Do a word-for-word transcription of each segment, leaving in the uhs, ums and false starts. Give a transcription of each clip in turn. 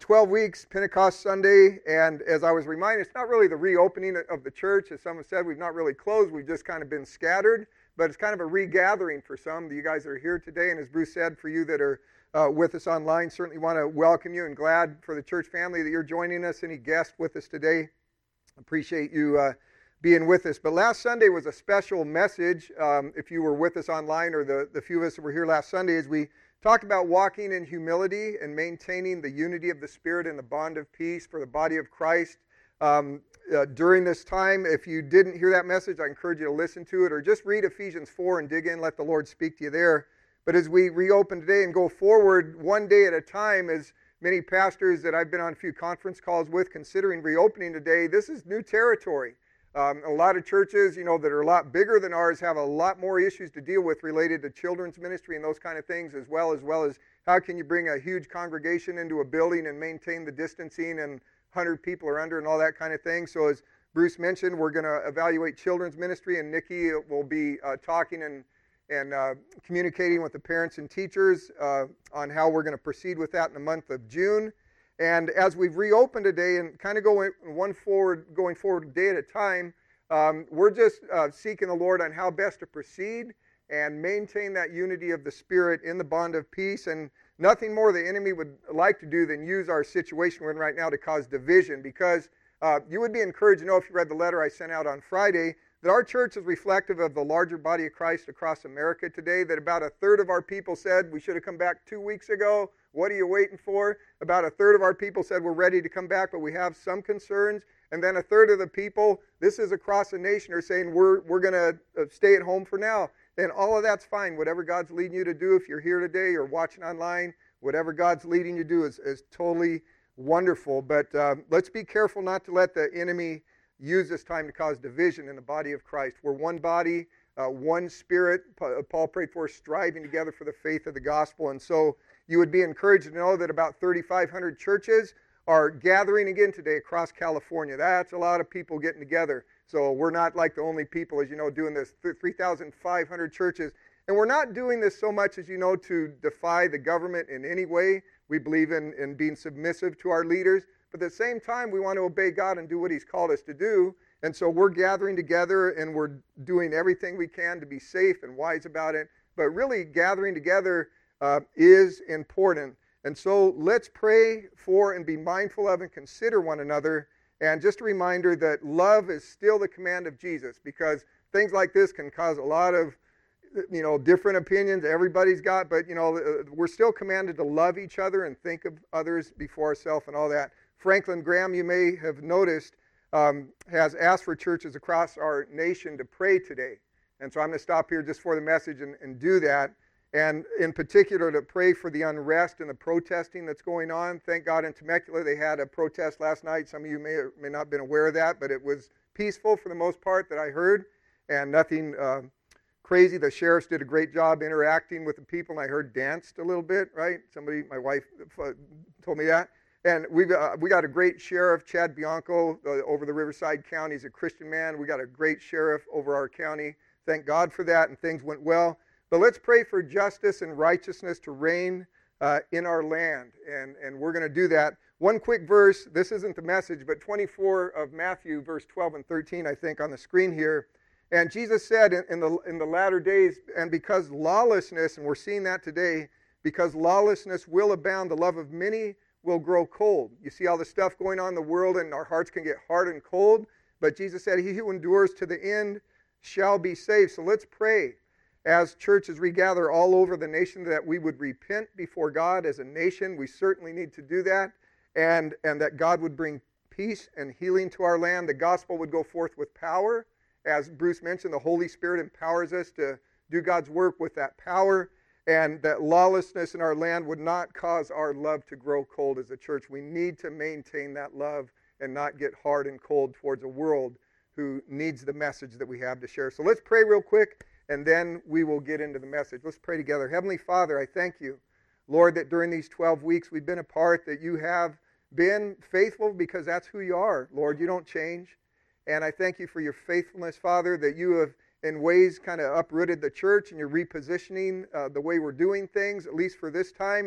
twelve weeks, Pentecost Sunday, and as I was reminded, it's not really the reopening of the church. As someone said, we've not really closed, we've just kind of been scattered, but it's kind of a regathering for some of you guys that are here today, and as Bruce said, for you that are uh, with us online, certainly want to welcome you and glad for the church family that you're joining us. Any guests with us today, appreciate you uh, being with us. But last Sunday was a special message, um, if you were with us online or the, the few of us that were here last Sunday, as we talked about walking in humility and maintaining the unity of the Spirit and the bond of peace for the body of Christ. Um, uh, during this time, if you didn't hear that message, I encourage you to listen to it or just read Ephesians four and dig in, let the Lord speak to you there. But as we reopen today and go forward one day at a time, as many pastors that I've been on a few conference calls with considering reopening today, this is new territory. Um, a lot of churches, you know, that are a lot bigger than ours have a lot more issues to deal with related to children's ministry and those kind of things, as well as well as how can you bring a huge congregation into a building and maintain the distancing and one hundred people are under and all that kind of thing. So as Bruce mentioned, we're going to evaluate children's ministry, and Nikki will be uh, talking and and uh, communicating with the parents and teachers uh, on how we're going to proceed with that in the month of June. And as we've reopened today and kind of going one forward, going forward a day at a time, um, we're just uh, seeking the Lord on how best to proceed and maintain that unity of the Spirit in the bond of peace. And nothing more the enemy would like to do than use our situation we're in right now to cause division. Because uh, you would be encouraged to know, if you read the letter I sent out on Friday, that our church is reflective of the larger body of Christ across America today, that about a third of our people said we should have come back two weeks ago. What are you waiting for? About a third of our people said we're ready to come back, but we have some concerns. And then a third of the people, this is across the nation, are saying we're we're going to stay at home for now. And all of that's fine. Whatever God's leading you to do, if you're here today or watching online, whatever God's leading you to do is, is totally wonderful. But uh, let's be careful not to let the enemy use this time to cause division in the body of Christ. We're one body, uh, one spirit. Paul prayed for us, striving together for the faith of the gospel. And so you would be encouraged to know that about thirty-five hundred churches are gathering again today across California. That's a lot of people getting together. So we're not like the only people, as you know, doing this. three thousand five hundred churches. And we're not doing this so much, as you know, to defy the government in any way. We believe in, in being submissive to our leaders. But at the same time, we want to obey God and do what He's called us to do. And so we're gathering together and we're doing everything we can to be safe and wise about it. But really, gathering together uh, is important. And so let's pray for and be mindful of and consider one another. And just a reminder that love is still the command of Jesus, because things like this can cause a lot of, you know, different opinions everybody's got. But, you know, we're still commanded to love each other and think of others before ourselves and all that. Franklin Graham, you may have noticed, um, has asked for churches across our nation to pray today. And so I'm going to stop here just for the message and, and do that. And in particular, to pray for the unrest and the protesting that's going on. Thank God in Temecula they had a protest last night. Some of you may or may not have been aware of that, but it was peaceful for the most part that I heard, and nothing uh, crazy. The sheriffs did a great job interacting with the people, and I heard danced a little bit, right? Somebody, my wife told me that. And we've, uh, we got a great sheriff, Chad Bianco, uh, over the Riverside County. He's a Christian man. We got a great sheriff over our county. Thank God for that, and things went well. But let's pray for justice and righteousness to reign uh, in our land, and, and we're going to do that. One quick verse, this isn't the message, but twenty-four of Matthew, verse twelve and thirteen, I think, on the screen here. And Jesus said in, in, the, in the latter days, and because lawlessness, and we're seeing that today, because lawlessness will abound, the love of many will grow cold. You see all the stuff going on in the world, and our hearts can get hard and cold. But Jesus said, he who endures to the end shall be saved. So let's pray as churches regather all over the nation that we would repent before God as a nation. We certainly need to do that. And, and that God would bring peace and healing to our land. The gospel would go forth with power. As Bruce mentioned, the Holy Spirit empowers us to do God's work with that power. And that lawlessness in our land would not cause our love to grow cold as a church. We need to maintain that love and not get hard and cold towards a world who needs the message that we have to share. So let's pray real quick, and then we will get into the message. Let's pray together. Heavenly Father, I thank you, Lord, that during these twelve weeks we've been apart, that you have been faithful, because that's who you are. Lord, you don't change. And I thank you for your faithfulness, Father, that you have in ways kind of uprooted the church, and you're repositioning uh, the way we're doing things, at least for this time. And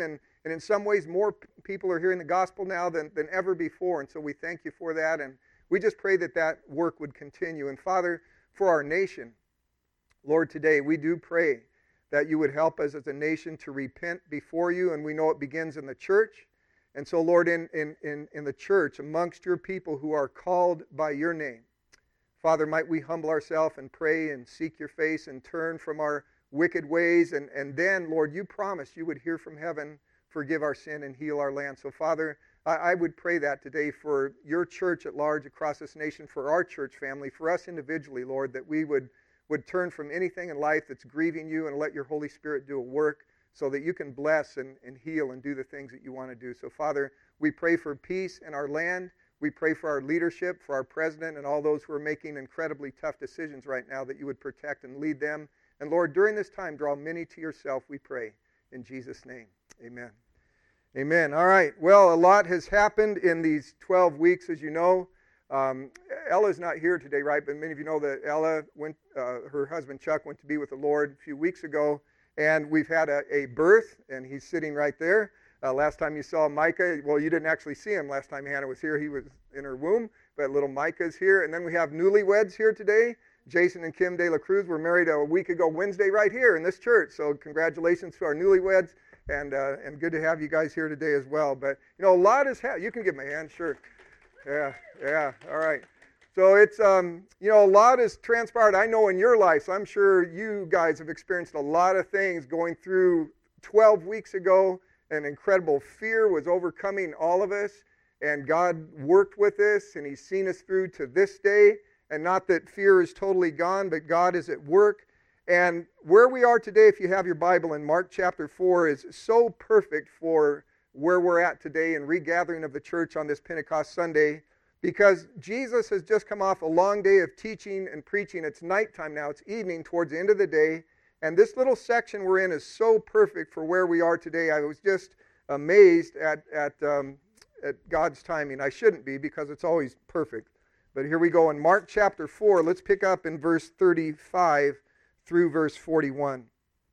And in some ways, more p- people are hearing the gospel now than, than ever before. And so we thank you for that. And we just pray that that work would continue. And Father, for our nation, Lord, today we do pray that you would help us as a nation to repent before you. And we know it begins in the church. And so, Lord, in, in, in, in the church, amongst your people who are called by your name, Father, might we humble ourselves and pray and seek your face and turn from our wicked ways. And, and then, Lord, you promised you would hear from heaven, forgive our sin, and heal our land. So, Father, I, I would pray that today for your church at large across this nation, for our church family, for us individually, Lord, that we would, would turn from anything in life that's grieving you and let your Holy Spirit do a work so that you can bless and, and heal and do the things that you want to do. So, Father, we pray for peace in our land. We pray for our leadership, for our president, and all those who are making incredibly tough decisions right now, that you would protect and lead them. And, Lord, during this time, draw many to yourself, we pray. In Jesus' name, amen. Amen. All right. Well, a lot has happened in these twelve weeks, as you know. Um, Ella's not here today, right? But many of you know that Ella, went, uh, her husband Chuck, went to be with the Lord a few weeks ago. And we've had a, a birth, and he's sitting right there. Uh, last time you saw Micah, well, you didn't actually see him last time Hannah was here. He was in her womb, but little Micah's here. And then we have newlyweds here today. Jason and Kim De La Cruz were married a week ago Wednesday right here in this church. So congratulations to our newlyweds, and uh, and good to have you guys here today as well. But, you know, a lot has happened. You can give me a hand, sure. Yeah, yeah, all right. So it's, um, you know, a lot has transpired, I know, in your life. So I'm sure you guys have experienced a lot of things going through twelve weeks ago. An incredible fear was overcoming all of us. And God worked with us, and he's seen us through to this day. And not that fear is totally gone, but God is at work. And where we are today, if you have your Bible in Mark chapter four, is so perfect for where we're at today in regathering of the church on this Pentecost Sunday. Because Jesus has just come off a long day of teaching and preaching. It's nighttime now. It's evening towards the end of the day. And this little section we're in is so perfect for where we are today. I was just amazed at, at, um, at God's timing. I shouldn't be, because it's always perfect. But here we go in Mark chapter four. Let's pick up in verse thirty-five through verse forty-one.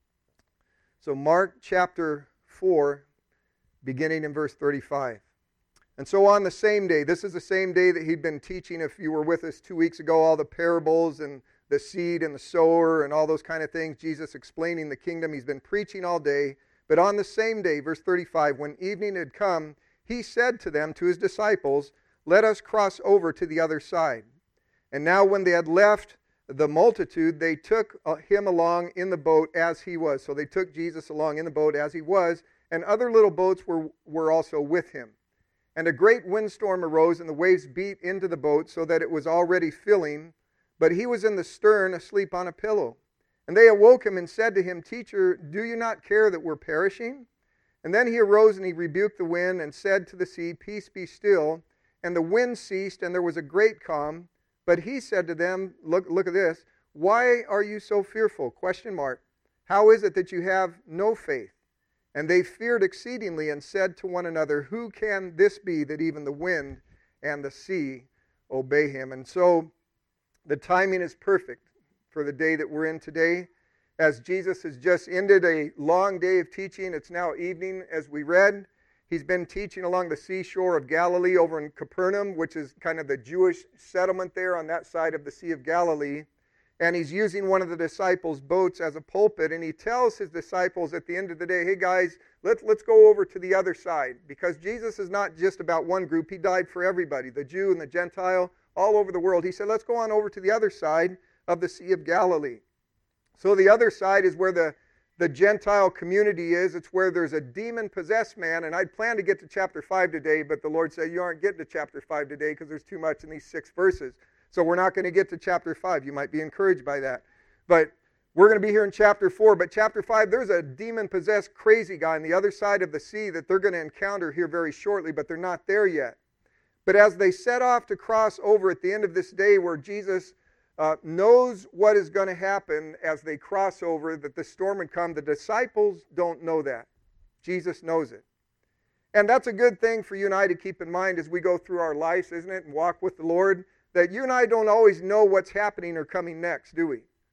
So Mark chapter four, beginning in verse thirty-five. And so on the same day, this is the same day that he'd been teaching, if you were with us two weeks ago, all the parables and the seed and the sower and all those kind of things, Jesus explaining the kingdom. He's been preaching all day. But on the same day, verse thirty-five, when evening had come, he said to them, to his disciples, "Let us cross over to the other side." And now when they had left the multitude, they took him along in the boat as he was. So they took Jesus along in the boat as he was, and other little boats were, were also with him. And a great windstorm arose, and the waves beat into the boat so that it was already filling. But he was in the stern, asleep on a pillow. And they awoke him and said to him, "Teacher, do you not care that we're perishing?" And then he arose and he rebuked the wind and said to the sea, "Peace, be still." And the wind ceased, and there was a great calm. But he said to them, look, look at this, "Why are you so fearful?" Question mark. "How is it that you have no faith?" And they feared exceedingly and said to one another, "Who can this be that even the wind and the sea obey him?" And so the timing is perfect for the day that we're in today. As Jesus has just ended a long day of teaching, it's now evening as we read. He's been teaching along the seashore of Galilee over in Capernaum, which is kind of the Jewish settlement there on that side of the Sea of Galilee. And he's using one of the disciples' boats as a pulpit. And he tells his disciples at the end of the day, "Hey guys, let's, let's go over to the other side." Because Jesus is not just about one group. He died for everybody, the Jew and the Gentile, all over the world. He said, let's go on over to the other side of the Sea of Galilee. So the other side is where the, the Gentile community is. It's where there's a demon-possessed man. And I'd planned to get to chapter five today, but the Lord said, you aren't getting to chapter five today because there's too much in these six verses. So we're not going to get to chapter five. You might be encouraged by that. But we're going to be here in chapter four. But chapter five, there's a demon-possessed crazy guy on the other side of the sea that they're going to encounter here very shortly, but they're not there yet. But as they set off to cross over at the end of this day, where Jesus uh, knows what is going to happen as they cross over, that the storm would come, the disciples don't know that. Jesus knows it. And that's a good thing for you and I to keep in mind as we go through our lives, isn't it, and walk with the Lord, that you and I don't always know what's happening or coming next, do we?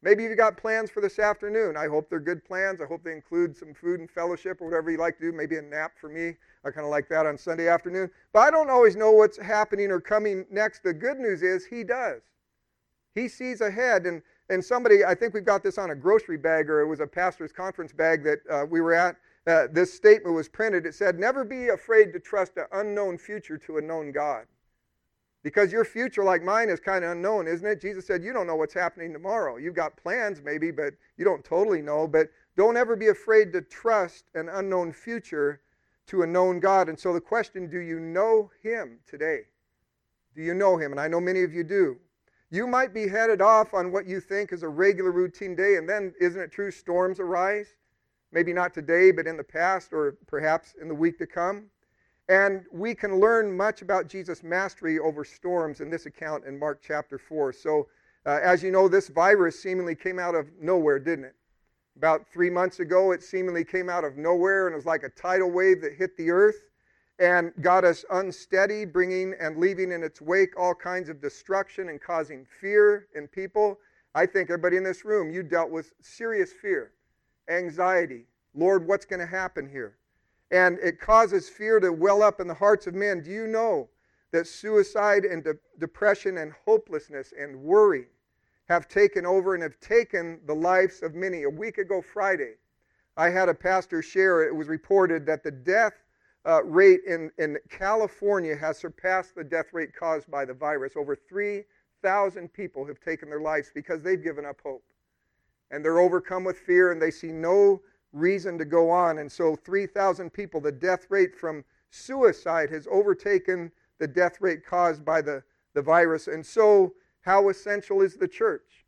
Maybe you've got plans for this afternoon. I hope they're good plans. I hope they include some food and fellowship or whatever you like to do. Maybe a nap for me. I kind of like that on Sunday afternoon. But I don't always know what's happening or coming next. The good news is He does. He sees ahead. And, and somebody, I think we've got this on a grocery bag, or it was a pastor's conference bag that uh, we were at. Uh, this statement was printed. It said, never be afraid to trust an unknown future to a known God. Because your future, like mine, is kind of unknown, isn't it? Jesus said, you don't know what's happening tomorrow. You've got plans maybe, but you don't totally know. But don't ever be afraid to trust an unknown future to a known God. And so the question, do you know Him today? Do you know Him? And I know many of you do. You might be headed off on what you think is a regular routine day, and then, isn't it true, storms arise? Maybe not today, but in the past, or perhaps in the week to come. And we can learn much about Jesus' mastery over storms in this account in Mark chapter four. So, uh, as you know, this virus seemingly came out of nowhere, didn't it? About three months ago, it seemingly came out of nowhere, and it was like a tidal wave that hit the earth and got us unsteady, bringing and leaving in its wake all kinds of destruction and causing fear in people. I think everybody in this room, you dealt with serious fear, anxiety. Lord, what's going to happen here? And it causes fear to well up in the hearts of men. Do you know that suicide and de- depression and hopelessness and worry have taken over and have taken the lives of many? A week ago Friday, I had a pastor share, it was reported that the death uh, rate in, in California has surpassed the death rate caused by the virus. Over three thousand people have taken their lives because they've given up hope. And they're overcome with fear, and they see no reason to go on. And so three thousand people, the death rate from suicide has overtaken the death rate caused by the, the virus. And so how essential is the church?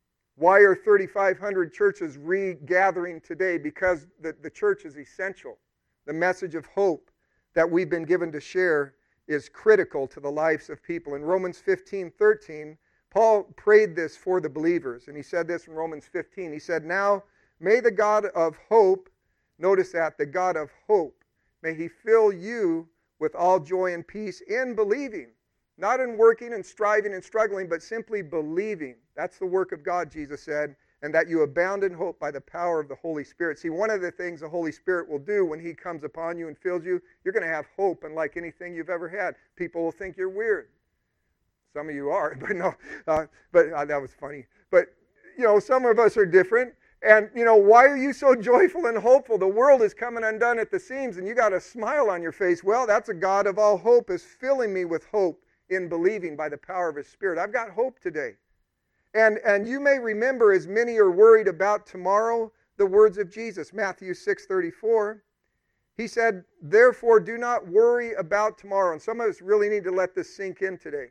Why are thirty-five hundred churches regathering today? Because the, the church is essential. The message of hope that we've been given to share is critical to the lives of people. In Romans fifteen thirteen, Paul prayed this for the believers. And he said this in Romans fifteen. He said, now may the God of hope, notice that, the God of hope, may He fill you with all joy and peace in believing. Not in working and striving and struggling, but simply believing. That's the work of God, Jesus said, and that you abound in hope by the power of the Holy Spirit. See, one of the things the Holy Spirit will do when He comes upon you and fills you, you're going to have hope unlike anything you've ever had. People will think you're weird. Some of you are, but no, uh, but uh, that was funny. But, you know, some of us are different. And, you know, why are you so joyful and hopeful? The world is coming undone at the seams, and you got a smile on your face. Well, that's a God of all hope is filling me with hope in believing by the power of His Spirit. I've got hope today. And, and you may remember, as many are worried about tomorrow, the words of Jesus, Matthew six thirty-four. He said, therefore, do not worry about tomorrow. And some of us really need to let this sink in today.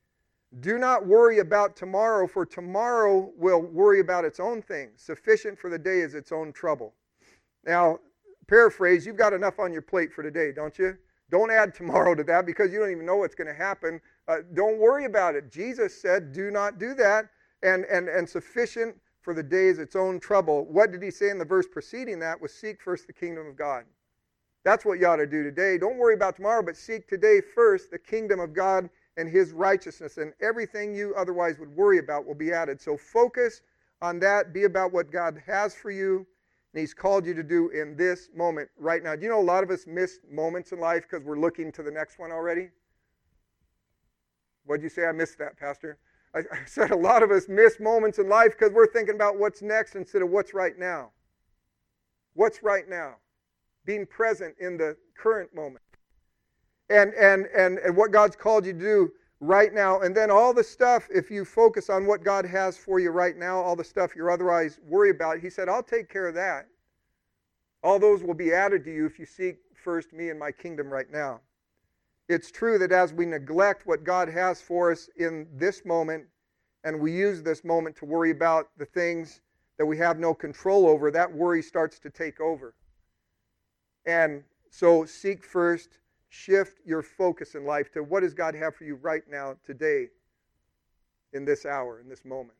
Do not worry about tomorrow, for tomorrow will worry about its own things. Sufficient for the day is its own trouble. Now, paraphrase, you've got enough on your plate for today, don't you? Don't add tomorrow to that because you don't even know what's going to happen. Uh, don't worry about it. Jesus said, do not do that. And, and, and sufficient for the day is its own trouble. What did He say in the verse preceding that? Was seek first the kingdom of God. That's what you ought to do today. Don't worry about tomorrow, but seek today first the kingdom of God and His righteousness, and everything you otherwise would worry about will be added. So focus on that. Be about what God has for you, and He's called you to do in this moment right now. Do you know a lot of us miss moments in life because we're looking to the next one already? What did you say? I missed that, Pastor. I, I said a lot of us miss moments in life because we're thinking about what's next instead of what's right now. What's right now? Being present in the current moment. And, and and and what God's called you to do right now. And then all the stuff, if you focus on what God has for you right now, all the stuff you're otherwise worried about, He said, I'll take care of that. All those will be added to you if you seek first me and my kingdom right now. It's true that as we neglect what God has for us in this moment, and we use this moment to worry about the things that we have no control over, that worry starts to take over. And so seek first. Shift your focus in life to what does God have for you right now, today, in this hour, in this moment.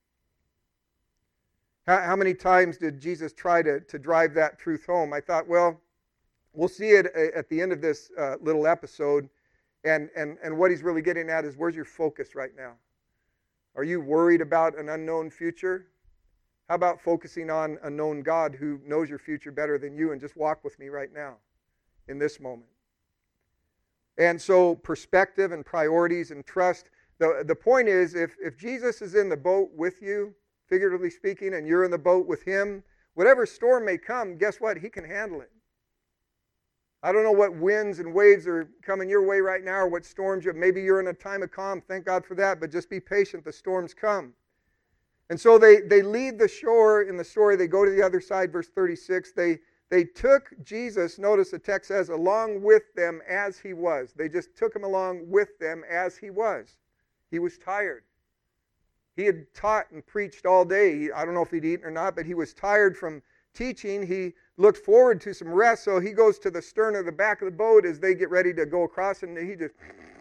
How, how many times did Jesus try to, to drive that truth home? I thought, well, we'll see it at the end of this uh, little episode, and, and, and what He's really getting at is, where's your focus right now? Are you worried about an unknown future? How about focusing on a known God who knows your future better than you, and just walk with me right now in this moment? And so perspective and priorities and trust. The, the point is, if, if Jesus is in the boat with you, figuratively speaking, and you're in the boat with him, whatever storm may come, guess what? He can handle it. I don't know what winds and waves are coming your way right now, or what storms you have. Maybe you're in a time of calm. Thank God for that. But just be patient. The storms come. And so they, they leave the shore in the story. They go to the other side, verse thirty-six. They, they took Jesus, notice the text says, along with them as he was. They just took him along with them as he was. He was tired. He had taught and preached all day. I don't know if he'd eaten or not, but he was tired from teaching. He looked forward to some rest, so he goes to the stern of the back of the boat as they get ready to go across, and he just...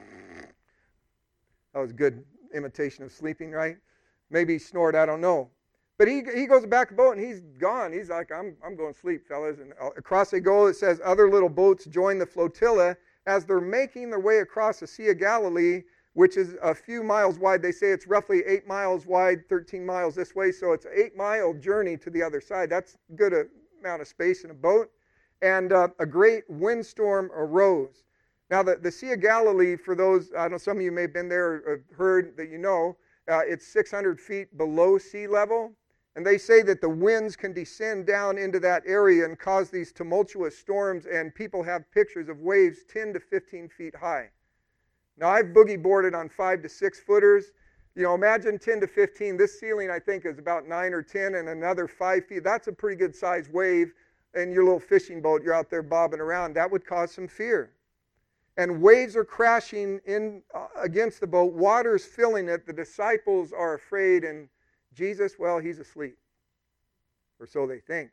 That was a good imitation of sleeping, right? Maybe he snored, I don't know. But he he goes back to the boat, and he's gone. He's like, I'm, I'm going to sleep, fellas. And across they go. It says other little boats join the flotilla as they're making their way across the Sea of Galilee, which is a few miles wide. They say it's roughly eight miles wide, thirteen miles this way, so it's an eight-mile journey to the other side. That's a good amount of space in a boat. And uh, a great windstorm arose. Now, the, the Sea of Galilee, for those, I don't know, some of you may have been there or heard that you know, uh, it's six hundred feet below sea level. And they say that the winds can descend down into that area and cause these tumultuous storms, and people have pictures of waves ten to fifteen feet high. Now, I've boogie boarded on five to six footers. You know, imagine ten to fifteen. This ceiling, I think, is about nine or ten, and another five feet. That's a pretty good sized wave. In your little fishing boat, you're out there bobbing around. That would cause some fear. And waves are crashing in uh, against the boat. Water's filling it. The disciples are afraid, and Jesus, well, he's asleep. Or so they think.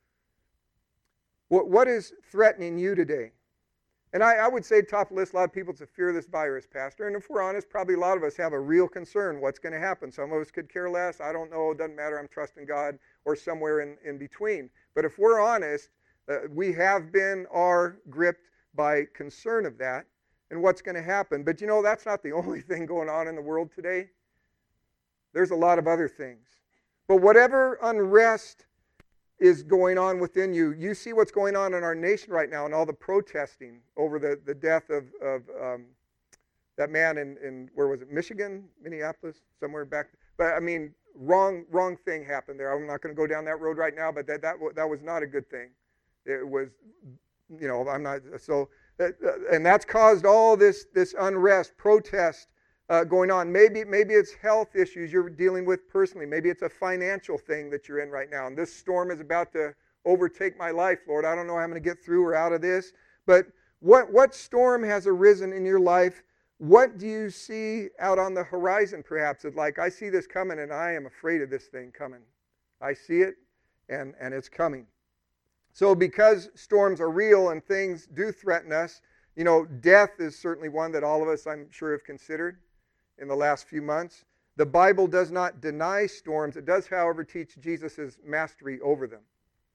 What, what is threatening you today? And I, I would say top of the list, a lot of people, it's a fear of this virus, Pastor. And if we're honest, probably a lot of us have a real concern. What's going to happen? Some of us could care less. I don't know. It doesn't matter. I'm trusting God, or somewhere in, in between. But if we're honest, uh, we have been, are gripped by concern of that and what's going to happen. But you know, that's not the only thing going on in the world today. There's a lot of other things. But whatever unrest is going on within you, you see what's going on in our nation right now and all the protesting over the, the death of, of um, that man in, in, where was it, Michigan, Minneapolis, somewhere back. But I mean, wrong wrong thing happened there. I'm not going to go down that road right now, but that, that, that was not a good thing. It was, you know, I'm not, so, uh, and that's caused all this, this unrest, protest, Uh, going on. Maybe maybe it's health issues you're dealing with personally. Maybe it's a financial thing that you're in right now. And this storm is about to overtake my life, Lord. I don't know how I'm going to get through or out of this. But what, what storm has arisen in your life? What do you see out on the horizon, perhaps? It's like, I see this coming, and I am afraid of this thing coming. I see it, and, and it's coming. So because storms are real and things do threaten us, you know, death is certainly one that all of us, I'm sure, have considered in the last few months. The Bible does not deny storms. It does, however, teach Jesus' mastery over them.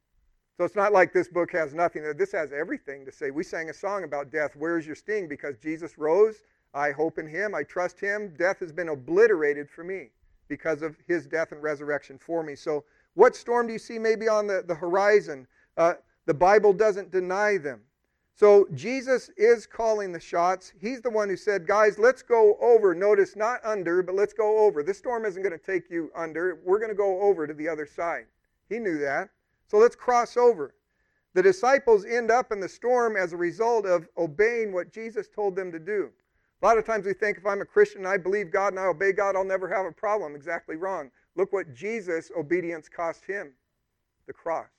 So it's not like this book has nothing. This has everything to say. We sang a song about death, where's your sting? Because Jesus rose. I hope in him. I trust him. Death has been obliterated for me because of his death and resurrection for me. So what storm do you see maybe on the, the horizon? Uh, the Bible doesn't deny them. So Jesus is calling the shots. He's the one who said, guys, let's go over. Notice, not under, but let's go over. This storm isn't going to take you under. We're going to go over to the other side. He knew that. So let's cross over. The disciples end up in the storm as a result of obeying what Jesus told them to do. A lot of times we think if I'm a Christian and I believe God and I obey God, I'll never have a problem. Exactly wrong. Look what Jesus' obedience cost him. The cross.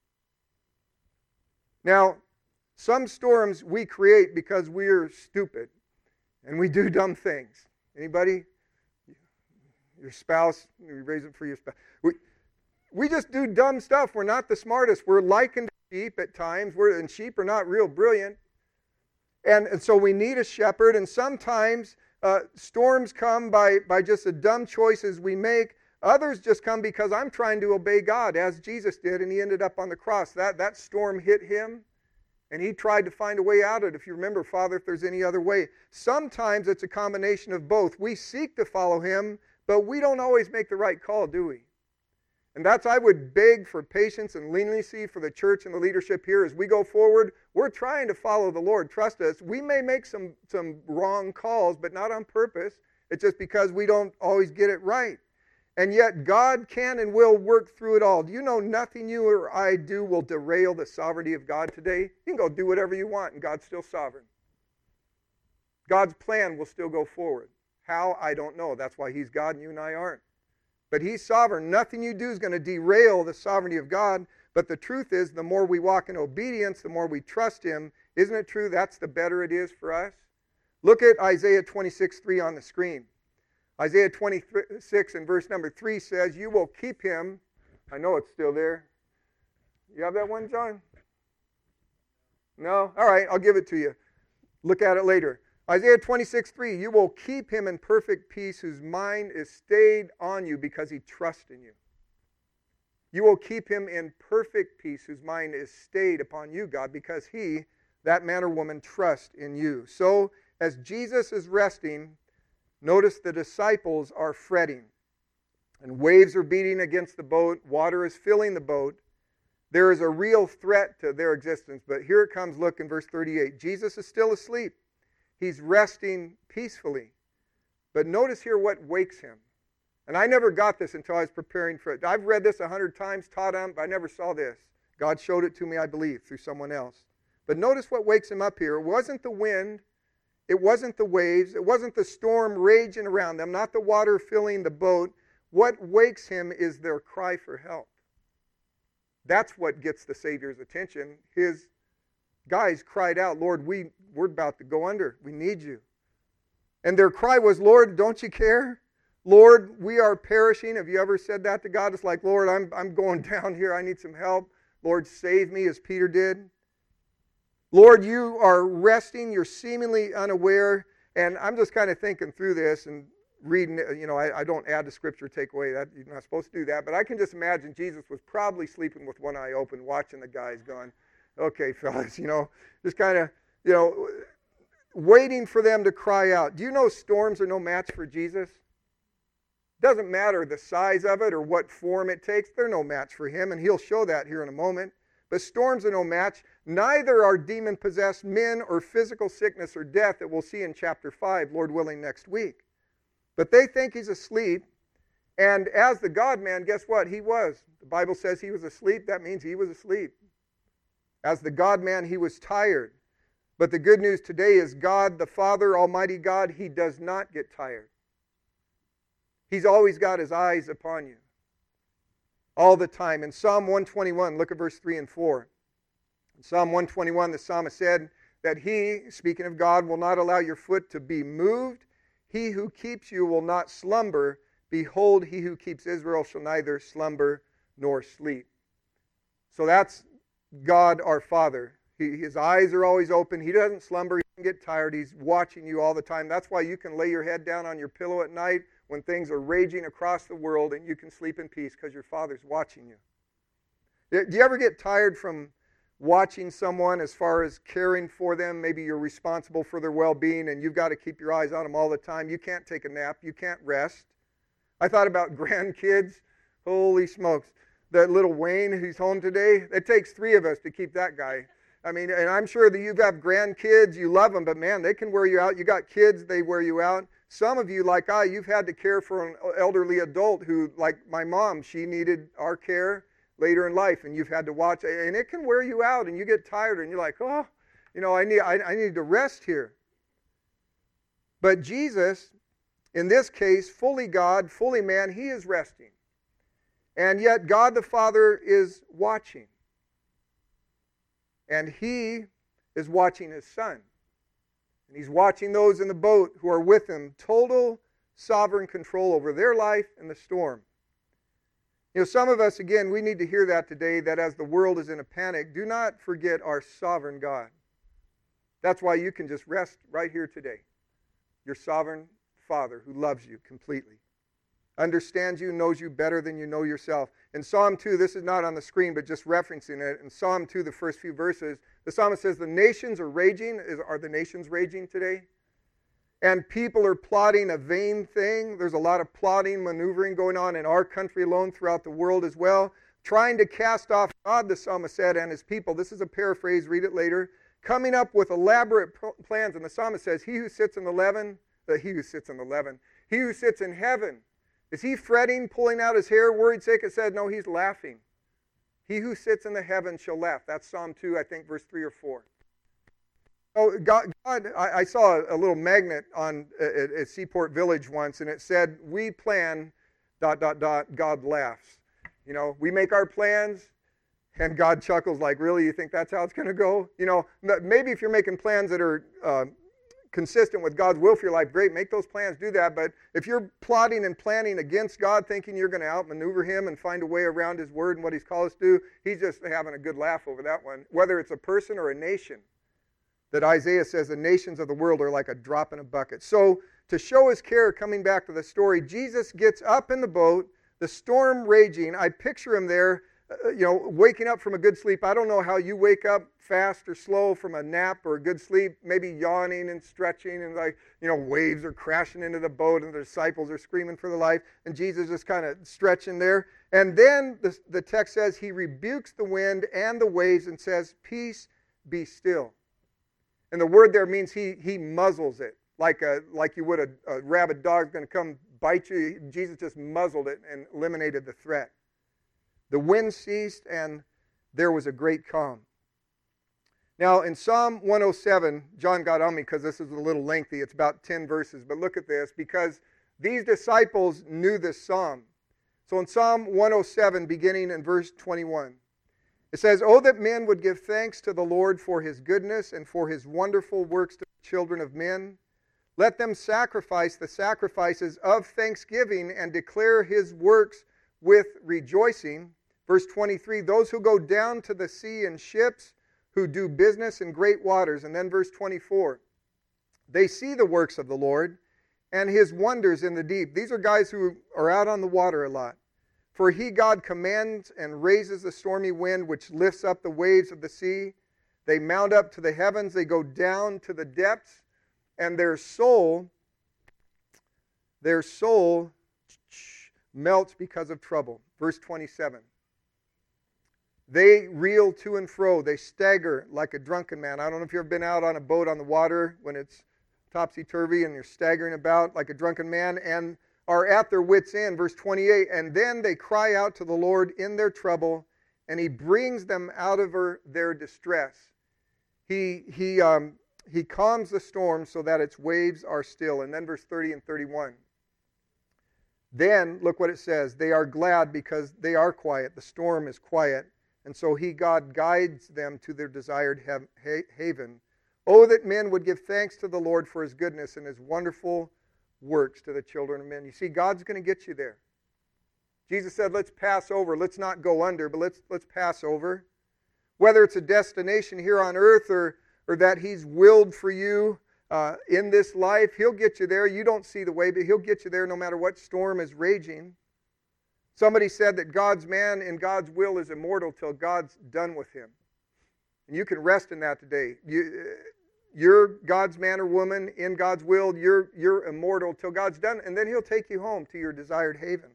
Now, some storms we create because we're stupid and we do dumb things. Anybody? Your spouse, you raise it for your spouse. We, we just do dumb stuff. We're not the smartest. We're likened to sheep at times, we're, and sheep are not real brilliant. And, and so we need a shepherd, and sometimes uh, storms come by, by just the dumb choices we make. Others just come because I'm trying to obey God, as Jesus did, and he ended up on the cross. That, that storm hit him. And he tried to find a way out of it. If you remember, Father, if there's any other way. Sometimes it's a combination of both. We seek to follow him, but we don't always make the right call, do we? And that's, I would beg for patience and leniency for the church and the leadership here as we go forward. We're trying to follow the Lord. Trust us. We may make some, some wrong calls, but not on purpose. It's just because we don't always get it right. And yet God can and will work through it all. Do you know nothing you or I do will derail the sovereignty of God today? You can go do whatever you want and God's still sovereign. God's plan will still go forward. How? I don't know. That's why He's God and you and I aren't. But He's sovereign. Nothing you do is going to derail the sovereignty of God. But the truth is, the more we walk in obedience, the more we trust Him. Isn't it true? That's the better it is for us. Look at Isaiah twenty-six three on the screen. Isaiah twenty-six and verse number three says, you will keep him. I know it's still there. You have that one, John? No? All right, I'll give it to you. Look at it later. Isaiah twenty-six three, you will keep him in perfect peace whose mind is stayed on you because he trusts in you. You will keep him in perfect peace whose mind is stayed upon you, God, because he, that man or woman, trusts in you. So, as Jesus is resting, notice the disciples are fretting. And waves are beating against the boat. Water is filling the boat. There is a real threat to their existence. But here it comes, look in verse thirty-eight. Jesus is still asleep. He's resting peacefully. But notice here what wakes him. And I never got this until I was preparing for it. I've read this a hundred times, taught on, but I never saw this. God showed it to me, I believe, through someone else. But notice what wakes him up here. It wasn't the wind. It wasn't the waves. It wasn't the storm raging around them, not the water filling the boat. What wakes him is their cry for help. That's what gets the Savior's attention. His guys cried out, Lord, we, we're about to go under. We need you. And their cry was, Lord, don't you care? Lord, we are perishing. Have you ever said that to God? It's like, Lord, I'm, I'm going down here. I need some help. Lord, save me, as Peter did. Lord, you are resting. You're seemingly unaware. And I'm just kind of thinking through this and reading, you know, I, I don't add to Scripture, take away. That you're not supposed to do that. But I can just imagine Jesus was probably sleeping with one eye open, watching the guys going, okay, fellas, you know, just kind of, you know, waiting for them to cry out. Do you know storms are no match for Jesus? Doesn't matter the size of it or what form it takes. They're no match for him, and he'll show that here in a moment. But storms are no match. Neither are demon-possessed men or physical sickness or death that we'll see in chapter five, Lord willing, next week. But they think he's asleep. And as the God-man, guess what? He was. The Bible says he was asleep. That means he was asleep. As the God-man, he was tired. But the good news today is God, the Father, Almighty God, he does not get tired. He's always got his eyes upon you. All the time. In Psalm one twenty-one, look at verse three and four. In Psalm one twenty-one, the psalmist said that he, speaking of God, will not allow your foot to be moved. He who keeps you will not slumber. Behold, he who keeps Israel shall neither slumber nor sleep. So that's God our Father. He, his eyes are always open. He doesn't slumber. He doesn't get tired. He's watching you all the time. That's why you can lay your head down on your pillow at night when things are raging across the world and you can sleep in peace because your Father's watching you. Do you ever get tired from watching someone as far as caring for them? Maybe you're responsible for their well-being and you've got to keep your eyes on them all the time. You can't take a nap. You can't rest. I thought about grandkids. Holy smokes. That little Wayne who's home today, it takes three of us to keep that guy. I mean, and I'm sure that you've got grandkids, you love them, but man, they can wear you out. You got kids, they wear you out. Some of you, like I, you've had to care for an elderly adult who, like my mom, she needed our care later in life, and you've had to watch, and it can wear you out, and you get tired, and you're like, oh, you know, I need, I, I need to rest here. But Jesus, in this case, fully God, fully man, he is resting. And yet God the Father is watching. And he is watching his Son. And he's watching those in the boat who are with him. Total sovereign control over their life and the storm. You know, some of us, again, we need to hear that today, that as the world is in a panic, do not forget our sovereign God. That's why you can just rest right here today. Your sovereign Father who loves you completely. Understands you, knows you better than you know yourself. In Psalm two, this is not on the screen, but just referencing it. In Psalm two, the first few verses, the psalmist says, the nations are raging. Is, are the nations raging today? and people are plotting a vain thing. There's a lot of plotting, maneuvering going on in our country alone, throughout the world as well, trying to cast off God, the psalmist said, and his people. This is a paraphrase, read it later. Coming up with elaborate plans, and the psalmist says, he who sits in the heaven, uh, he who sits in the heaven, he who sits in heaven, is he fretting, pulling out his hair, worried sick? It said, no, he's laughing. He who sits in the heavens shall laugh. That's Psalm two, I think, verse three or four. Oh, God, God I, I saw a, a little magnet on at, at Seaport Village once, and it said, we plan, dot, dot, dot, God laughs. You know, we make our plans, and God chuckles like, really, you think that's how it's going to go? You know, maybe if you're making plans that are uh, consistent with God's will for your life, great, make those plans, do that. But if you're plotting and planning against God, thinking you're going to outmaneuver him and find a way around his word and what he's called us to do, he's just having a good laugh over that one, whether it's a person or a nation. That Isaiah says the nations of the world are like a drop in a bucket. So to show his care, coming back to the story, Jesus gets up in the boat, the storm raging. I picture him there, uh, you know, waking up from a good sleep. I don't know how you wake up fast or slow from a nap or a good sleep, maybe yawning and stretching, and like, you know, waves are crashing into the boat and the disciples are screaming for their life, and Jesus is kind of stretching there. And then the, the text says he rebukes the wind and the waves and says, peace, be still. And the word there means he he muzzles it, like a like you would a, a rabid dog's going to come bite you. Jesus just muzzled it and eliminated the threat. The wind ceased and there was a great calm. Now in Psalm one oh seven, John got on me because this is a little lengthy. It's about ten verses, but look at this, because these disciples knew this psalm. So in Psalm one oh seven, beginning in verse twenty-one, it says, oh, that men would give thanks to the Lord for his goodness and for his wonderful works to the children of men. Let them sacrifice the sacrifices of thanksgiving and declare his works with rejoicing. Verse twenty-three, those who go down to the sea in ships, who do business in great waters. And then verse twenty-four, they see the works of the Lord and his wonders in the deep. These are guys who are out on the water a lot. For he, God, commands and raises the stormy wind, which lifts up the waves of the sea. They mount up to the heavens. They go down to the depths. And their soul, their soul melts because of trouble. Verse twenty-seven. They reel to and fro. They stagger like a drunken man. I don't know if you've ever been out on a boat on the water when it's topsy-turvy and you're staggering about like a drunken man, and are at their wits' end. Verse twenty-eight, and then they cry out to the Lord in their trouble, and he brings them out of their distress. He, he, um, he calms the storm so that its waves are still. And then verse thirty and thirty-one. Then, look what it says, they are glad because they are quiet. The storm is quiet. And so he, God, guides them to their desired haven. Oh, that men would give thanks to the Lord for his goodness and his wonderful works to the children of men. You see, God's going to get you there. Jesus said, let's pass over. Let's not go under, but let's let's pass over. Whether it's a destination here on earth or, or that he's willed for you uh, in this life, he'll get you there. You don't see the way, but he'll get you there no matter what storm is raging. Somebody said that God's man in God's will is immortal till God's done with him. And you can rest in that today. You, You're God's man or woman in God's will. You're, you're immortal till God's done. And then he'll take you home to your desired haven.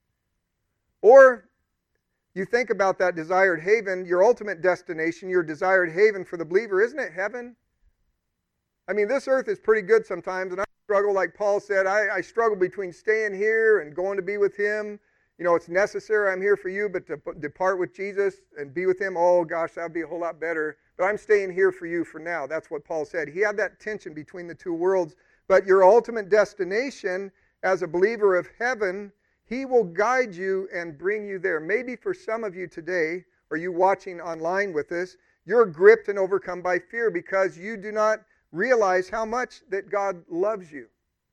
Or you think about that desired haven, your ultimate destination, your desired haven for the believer. Isn't it heaven? I mean, this earth is pretty good sometimes. And I struggle, like Paul said, I, I struggle between staying here and going to be with him. You know, it's necessary I'm here for you, but to depart with Jesus and be with him, oh gosh, that would be a whole lot better. But I'm staying here for you for now. That's what Paul said. He had that tension between the two worlds. But your ultimate destination as a believer of heaven, he will guide you and bring you there. Maybe for some of you today, or you watching online with us, you're gripped and overcome by fear because you do not realize how much that God loves you.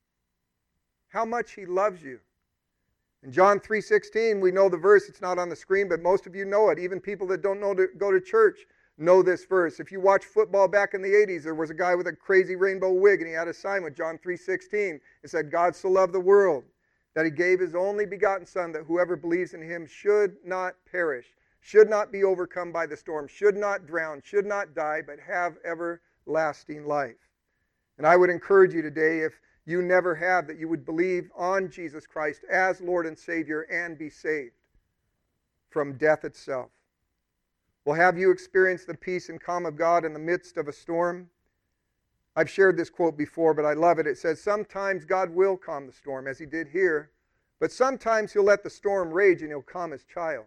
How much he loves you. In John three sixteen, we know the verse. It's not on the screen, but most of you know it. Even people that don't know to go to church know this verse. If you watch football back in the eighties, there was a guy with a crazy rainbow wig, and he had a sign with John three sixteen. It said, God so loved the world that he gave his only begotten Son, that whoever believes in him should not perish, should not be overcome by the storm, should not drown, should not die, but have everlasting life. And I would encourage you today, if you never have, that you would believe on Jesus Christ as Lord and Savior and be saved from death itself. Well, have you experienced the peace and calm of God in the midst of a storm? I've shared this quote before, but I love it. It says, sometimes God will calm the storm, as he did here, but sometimes he'll let the storm rage and he'll calm his child.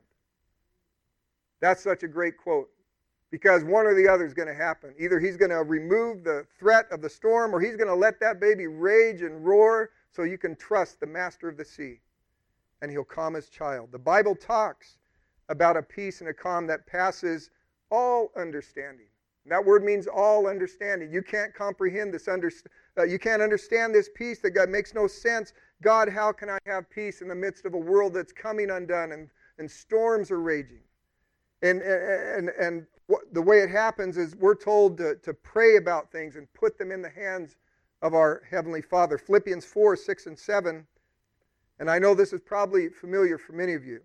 That's such a great quote, because one or the other is going to happen. Either he's going to remove the threat of the storm, or he's going to let that baby rage and roar so you can trust the master of the sea, and he'll calm his child. The Bible talks about a peace and a calm that passes all understanding. And that word means all understanding. You can't comprehend this, under, uh, you can't understand this peace that God makes no sense. God, how can I have peace in the midst of a world that's coming undone and, and storms are raging? And, and, and the way it happens is we're told to, to pray about things and put them in the hands of our Heavenly Father. Philippians four, six, and seven, and I know this is probably familiar for many of you.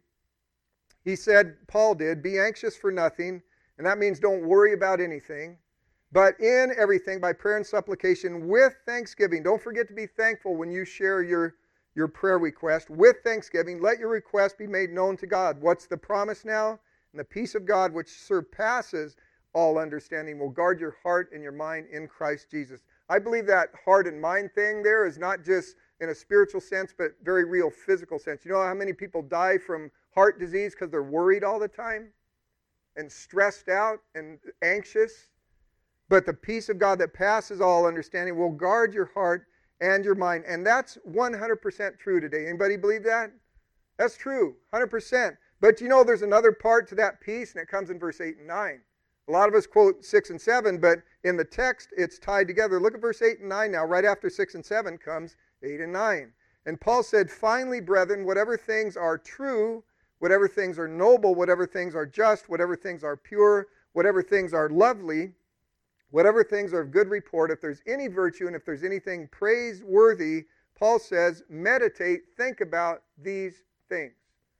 He said, Paul did, be anxious for nothing, and that means don't worry about anything, but in everything by prayer and supplication with thanksgiving. Don't forget to be thankful when you share your, your prayer request. With thanksgiving, let your request be made known to God. What's the promise now? And the peace of God, which surpasses all understanding, will guard your heart and your mind in Christ Jesus. I believe that heart and mind thing there is not just in a spiritual sense, but very real physical sense. You know how many people die from heart disease because they're worried all the time and stressed out and anxious? But the peace of God that passes all understanding will guard your heart and your mind. And that's one hundred percent true today. Anybody believe that? That's true, one hundred percent. But you know, there's another part to that peace, and it comes in verse eight and nine. A lot of us quote six and seven, but in the text, it's tied together. Look at verse eight and nine now. Right after six and seven comes eight and nine. And Paul said, finally, brethren, whatever things are true, whatever things are noble, whatever things are just, whatever things are pure, whatever things are lovely, whatever things are of good report, if there's any virtue and if there's anything praiseworthy, Paul says, meditate, think about these things.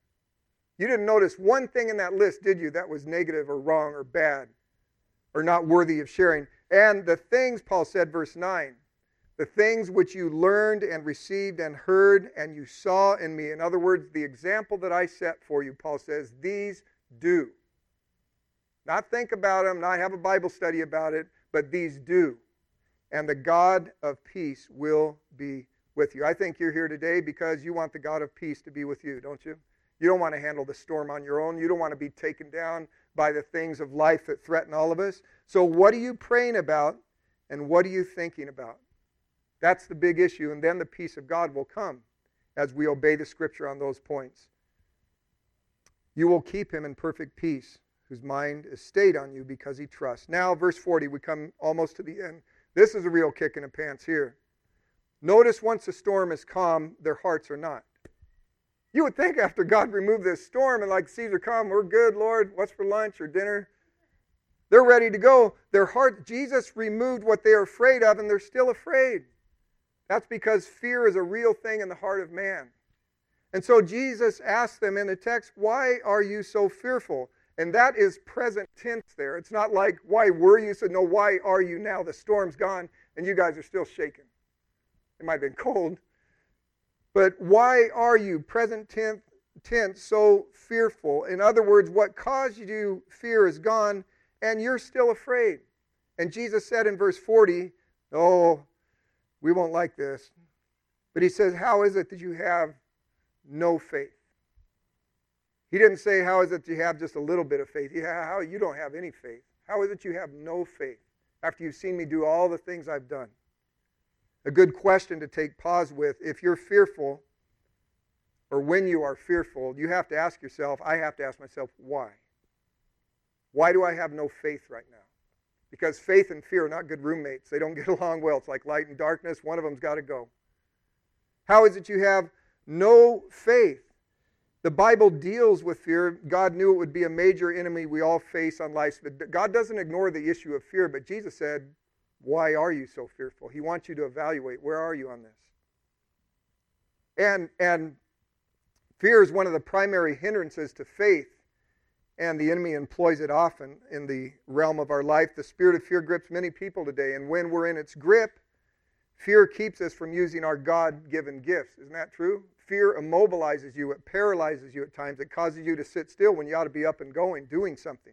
You didn't notice one thing in that list, did you, that was negative or wrong or bad or not worthy of sharing? And the things, Paul said, verse nine, the things which you learned and received and heard and you saw in me. In other words, the example that I set for you, Paul says, these do. Not think about them, not have a Bible study about it, but these do. And the God of peace will be with you. I think you're here today because you want the God of peace to be with you, don't you? You don't want to handle the storm on your own. You don't want to be taken down by the things of life that threaten all of us. So what are you praying about and what are you thinking about? That's the big issue, and then the peace of God will come as we obey the Scripture on those points. You will keep him in perfect peace, whose mind is stayed on you because he trusts. Now, verse forty, we come almost to the end. This is a real kick in the pants here. Notice once the storm is calm, their hearts are not. You would think after God removed this storm and like Caesar come, we're good, Lord, what's for lunch or dinner? They're ready to go. Their heart, Jesus removed what they are afraid of and they're still afraid. That's because fear is a real thing in the heart of man. And so Jesus asked them in the text, why are you so fearful? And that is present tense there. It's not like, why were you so? No, why are you now? The storm's gone and you guys are still shaking. It might have been cold. But why are you, present tense, tense, so fearful? In other words, what caused you to fear is gone, and you're still afraid. And Jesus said in verse forty, oh, we won't like this. But he says, how is it that you have no faith? He didn't say, how is it that you have just a little bit of faith? Yeah, how you don't have any faith. How is it you have no faith after you've seen me do all the things I've done? A good question to take pause with. If you're fearful, or when you are fearful, you have to ask yourself, I have to ask myself, why? Why do I have no faith right now? Because faith and fear are not good roommates. They don't get along well. It's like light and darkness. One of them's got to go. How is it you have no faith? The Bible deals with fear. God knew it would be a major enemy we all face on life. God doesn't ignore the issue of fear, but Jesus said, why are you so fearful? He wants you to evaluate, where are you on this? And, and fear is one of the primary hindrances to faith, and the enemy employs it often in the realm of our life. The spirit of fear grips many people today, and when we're in its grip, Fear keeps us from using our God-given gifts. Isn't that true? Fear immobilizes you. It paralyzes you at times. It causes you to sit still when you ought to be up and going, doing something.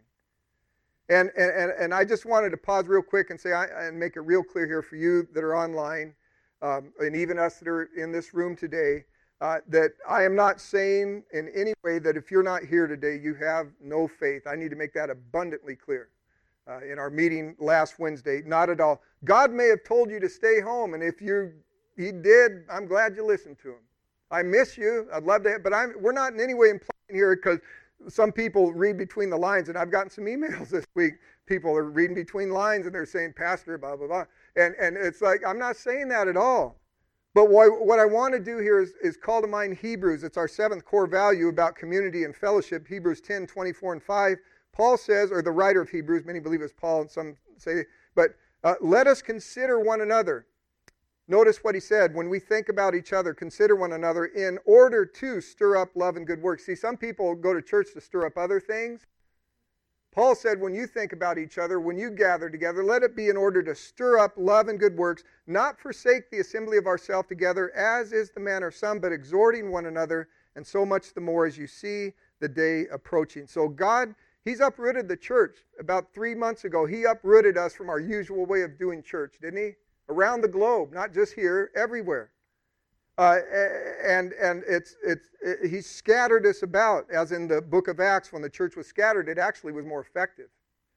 And and, and I just wanted to pause real quick and say, I, and make it real clear here for you that are online, um, and even us that are in this room today, uh, that I am not saying in any way that if you're not here today, you have no faith. I need to make that abundantly clear. Uh, in our meeting last Wednesday, not at all. God may have told you to stay home, and if you He did, I'm glad you listened to Him. I miss you. I'd love to, but I'm, we're not in any way implying here, because some people read between the lines, and I've gotten some emails this week. People are reading between lines, and they're saying, Pastor, blah, blah, blah. And, and it's like, I'm not saying that at all. But what, what I want to do here is, is call to mind Hebrews. It's our seventh core value about community and fellowship, Hebrews ten, twenty-four and five. Paul says, or the writer of Hebrews, many believe it's Paul and some say, but uh, let us consider one another. Notice what he said, when we think about each other, consider one another in order to stir up love and good works. See, some people go to church to stir up other things. Paul said, when you think about each other, when you gather together, let it be in order to stir up love and good works, not forsake the assembly of ourselves together, as is the manner of some, but exhorting one another, and so much the more as you see the day approaching. So God, He's uprooted the church. About three months ago, He uprooted us from our usual way of doing church, didn't He? Around the globe, not just here, everywhere. Uh, and and it's it's it, He scattered us about, as in the book of Acts, when the church was scattered, it actually was more effective.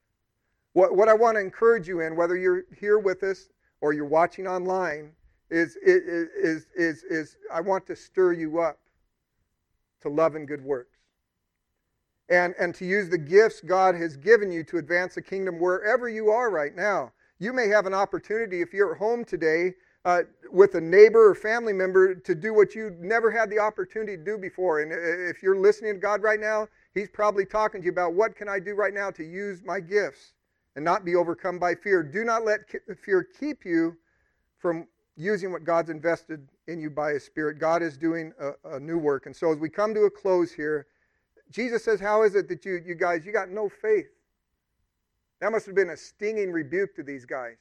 What what I want to encourage you in, whether you're here with us or you're watching online, is is is is, is I want to stir you up to love and good works. And, and to use the gifts God has given you to advance the kingdom wherever you are right now. You may have an opportunity, if you're at home today, uh, with a neighbor or family member, to do what you never had the opportunity to do before. And if you're listening to God right now, He's probably talking to you about, what can I do right now to use my gifts and not be overcome by fear. Do not let fear keep you from using what God's invested in you by His Spirit. God is doing a, a new work. And so as we come to a close here, Jesus says, how is it that you, you guys, you got no faith? That must have been a stinging rebuke to these guys.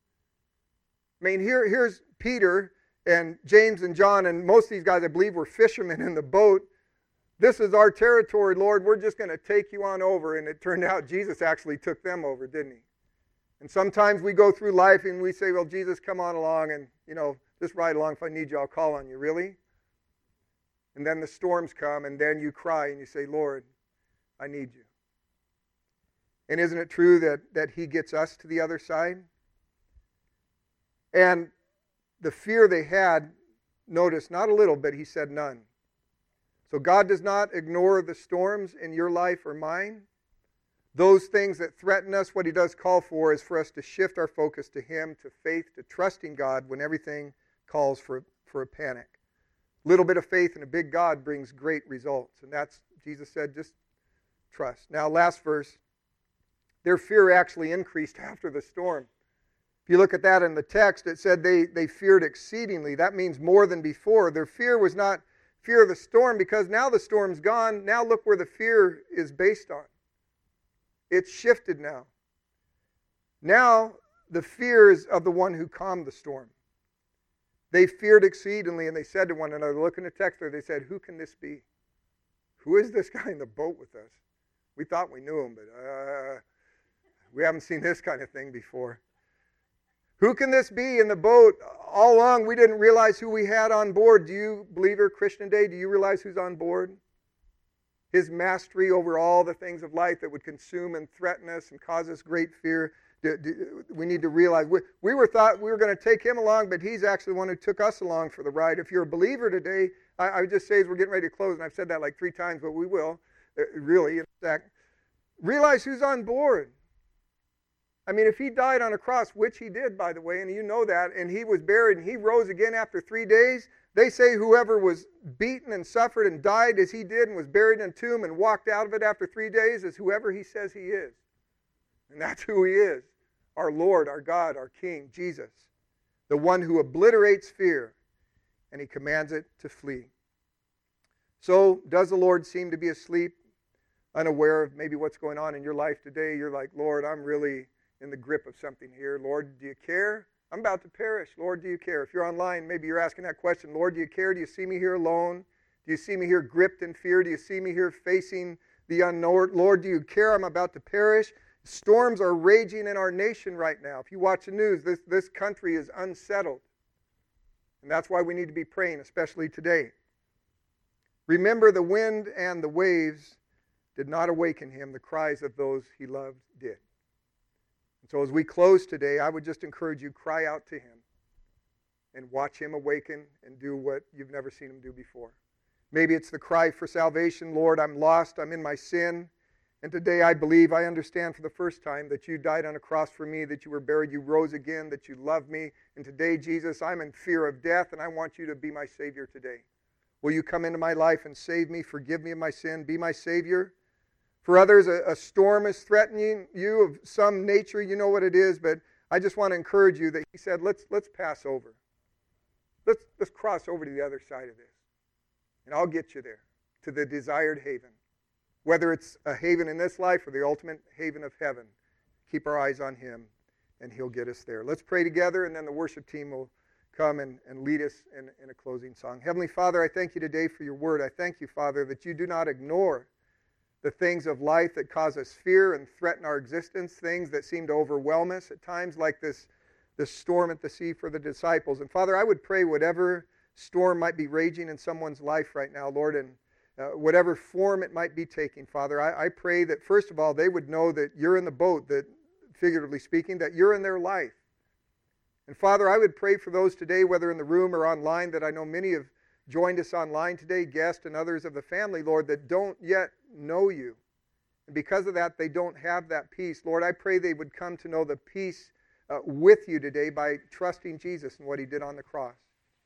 I mean, here, here's Peter and James and John, and most of these guys, I believe, were fishermen in the boat. This is our territory, Lord. We're just going to take you on over. And it turned out Jesus actually took them over, didn't He? And sometimes we go through life and we say, well, Jesus, come on along and, you know, just ride along. If I need you, I'll call on you. Really? And then the storms come, and then you cry and you say, Lord, I need you. And isn't it true that, that He gets us to the other side? And the fear they had, notice, not a little, but He said none. So God does not ignore the storms in your life or mine. Those things that threaten us, what He does call for is for us to shift our focus to Him, to faith, to trusting God when everything calls for, for a panic. Little bit of faith in a big God brings great results. And that's, Jesus said, just trust. Now, last verse. Their fear actually increased after the storm. If you look at that in the text, it said they, they feared exceedingly. That means more than before. Their fear was not fear of the storm, because now the storm's gone. Now look where the fear is based on. It's shifted now. Now the fear is of the one who calmed the storm. They feared exceedingly, and they said to one another, look in the text there, they said, who can this be? Who is this guy in the boat with us? We thought we knew him, but uh, we haven't seen this kind of thing before. Who can this be in the boat? All along, we didn't realize who we had on board. Do you, believer, Christian Day, do you realize who's on board? His mastery over all the things of life that would consume and threaten us and cause us great fear. Do, do, we need to realize we, we were thought we were going to take Him along, but He's actually the one who took us along for the ride. If you're a believer today, I, I would just say as we're getting ready to close, and I've said that like three times, but we will, uh, really, in fact, realize who's on board. I mean, if He died on a cross, which He did, by the way, and you know that, and He was buried and He rose again after three days, they say whoever was beaten and suffered and died as He did and was buried in a tomb and walked out of it after three days is whoever He says He is. And that's who He is. Our Lord, our God, our King, Jesus. The one who obliterates fear, and He commands it to flee. So, does the Lord seem to be asleep, unaware of maybe what's going on in your life today? You're like, Lord, I'm really in the grip of something here. Lord, do you care? I'm about to perish. Lord, do you care? If you're online, maybe you're asking that question. Lord, do you care? Do you see me here alone? Do you see me here gripped in fear? Do you see me here facing the unknown? Lord, do you care? I'm about to perish. Storms are raging in our nation right now. If you watch the news, this, this country is unsettled. And that's why we need to be praying, especially today. Remember, the wind and the waves did not awaken him. The cries of those he loved did. And so as we close today, I would just encourage you, cry out to him and watch him awaken and do what you've never seen him do before. Maybe it's the cry for salvation. Lord, I'm lost. I'm in my sin. And today I believe, I understand for the first time that you died on a cross for me, that you were buried, you rose again, that you love me. And today, Jesus, I'm in fear of death, and I want you to be my Savior today. Will you come into my life and save me, forgive me of my sin, be my Savior? For others, a, a storm is threatening you of some nature. You know what it is, but I just want to encourage you that he said, let's, let's pass over. Let's, let's cross over to the other side of this. And I'll get you there, to the desired haven. Whether it's a haven in this life or the ultimate haven of heaven, keep our eyes on him, and he'll get us there. Let's pray together, and then the worship team will come and, and lead us in, in a closing song. Heavenly Father, I thank you today for your word. I thank you, Father, that you do not ignore the things of life that cause us fear and threaten our existence, things that seem to overwhelm us at times, like this, this storm at the sea for the disciples. And Father, I would pray whatever storm might be raging in someone's life right now, Lord, and Uh, whatever form it might be taking, Father, I, I pray that, first of all, they would know that you're in the boat, that, figuratively speaking, that you're in their life. And, Father, I would pray for those today, whether in the room or online, that I know many have joined us online today, guests and others of the family, Lord, that don't yet know you. And because of that, they don't have that peace. Lord, I pray they would come to know the peace uh, with you today by trusting Jesus and what he did on the cross.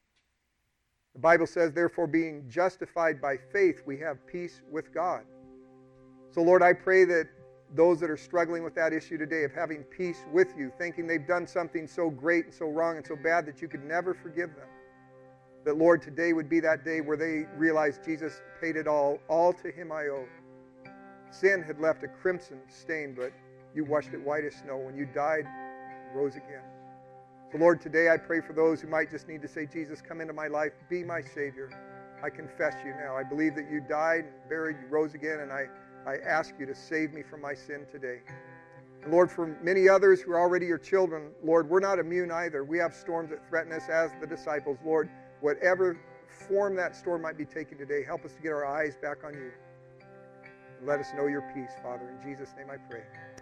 The Bible says, therefore, being justified by faith, we have peace with God. So, Lord, I pray that those that are struggling with that issue today of having peace with you, thinking they've done something so great and so wrong and so bad that you could never forgive them, that, Lord, today would be that day where they realize Jesus paid it all. All to him I owe. Sin had left a crimson stain, but you washed it white as snow. When you died, you rose again. So, Lord, today I pray for those who might just need to say, Jesus, come into my life, be my Savior. I confess you now. I believe that you died and buried, you rose again, and I, I ask you to save me from my sin today. And Lord, for many others who are already your children, Lord, we're not immune either. We have storms that threaten us as the disciples. Lord, whatever form that storm might be taking today, help us to get our eyes back on you. And let us know your peace, Father. In Jesus' name I pray.